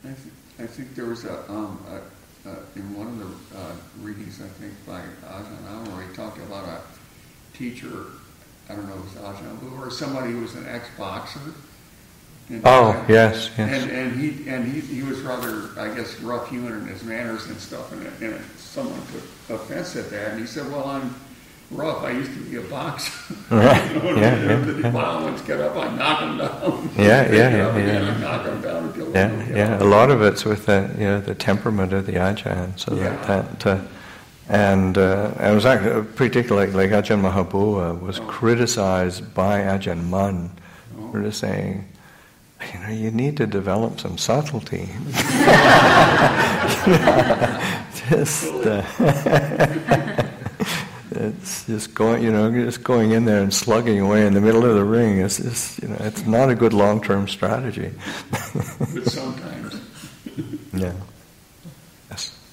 I think there was in one of the readings, I think, by Ajahn Amun, where he talked about a teacher, I don't know if it was Ajahn Amun, or somebody who was an ex-boxer. Yes. And he was rather, I guess, rough-hewn in his manners and stuff, and someone took offense at that, and he said, well, I'm rough, I used to be a boxer. Right. The violence get up, I knock them down. Yeah. Knock them down until they A lot of it's with the temperament of the Ajahn, so and it was actually particularly like Ajahn Mahabua was criticized by Ajahn Mun for just saying, you need to develop some subtlety. It's just going in there and slugging away in the middle of the ring. It's just, it's not a good long-term strategy. But sometimes. Yeah. Yes.